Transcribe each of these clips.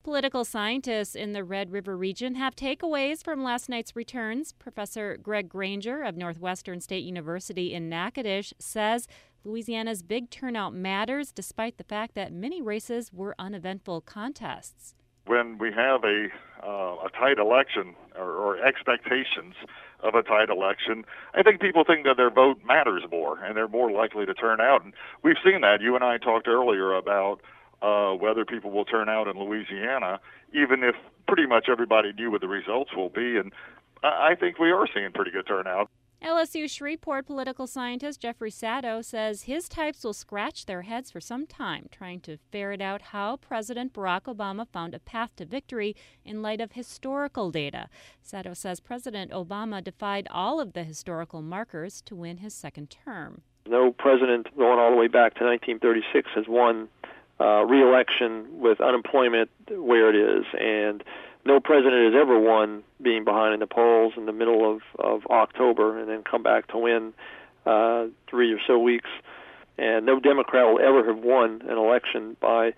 Political scientists in the Red River region have takeaways from last night's returns. Professor Greg Granger of Northwestern State University in Natchitoches says Louisiana's big turnout matters despite the fact that many races were uneventful contests. When we have a tight election or expectations of a tight election, I think people think that their vote matters more and they're more likely to turn out. And we've seen that. You and I talked earlier about whether people will turn out in Louisiana, even if pretty much everybody knew what the results will be. And I think we are seeing pretty good turnout. LSU Shreveport political scientist Jeffrey Sato says his types will scratch their heads for some time trying to ferret out how President Barack Obama found a path to victory in light of historical data. Sato says President Obama defied all of the historical markers to win his second term. No president going all the way back to 1936 has won re-election with unemployment where it is, and no president has ever won being behind in the polls in the middle of October and then come back to win 3 or so weeks. And no Democrat will ever have won an election by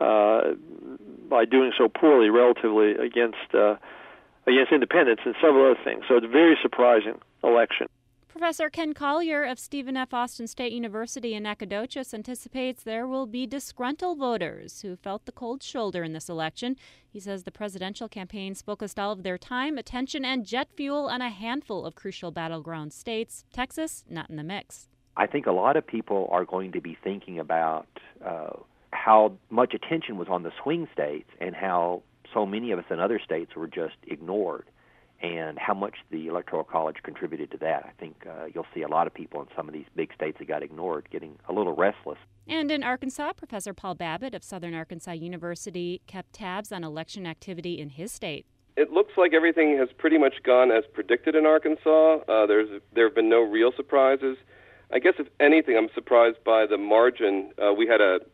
doing so poorly relatively against independents and several other things. So it's a very surprising election. Professor Ken Collier of Stephen F. Austin State University in Nacogdoches anticipates there will be disgruntled voters who felt the cold shoulder in this election. He says the presidential campaigns focused all of their time, attention, and jet fuel on a handful of crucial battleground states. Texas, not in the mix. I think a lot of people are going to be thinking about how much attention was on the swing states and how so many of us in other states were just ignored, and how much the Electoral College contributed to that. I think you'll see a lot of people in some of these big states that got ignored getting a little restless. And in Arkansas, Professor Paul Babbitt of Southern Arkansas University kept tabs on election activity in his state. It looks like everything has pretty much gone as predicted in Arkansas. There have been no real surprises. I guess, if anything, I'm surprised by the margin. We had a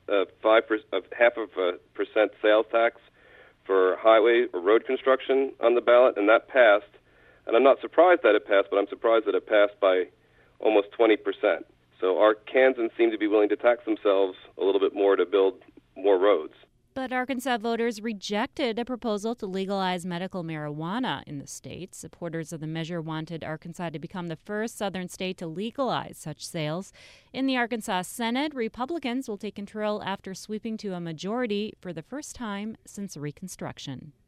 0.5% sales tax for highway or road construction on the ballot, and that passed. And I'm not surprised that it passed, but I'm surprised that it passed by almost 20%. So Arkansans seem to be willing to tax themselves a little bit more to build more roads. But Arkansas voters rejected a proposal to legalize medical marijuana in the state. Supporters of the measure wanted Arkansas to become the first southern state to legalize such sales. In the Arkansas Senate, Republicans will take control after sweeping to a majority for the first time since Reconstruction.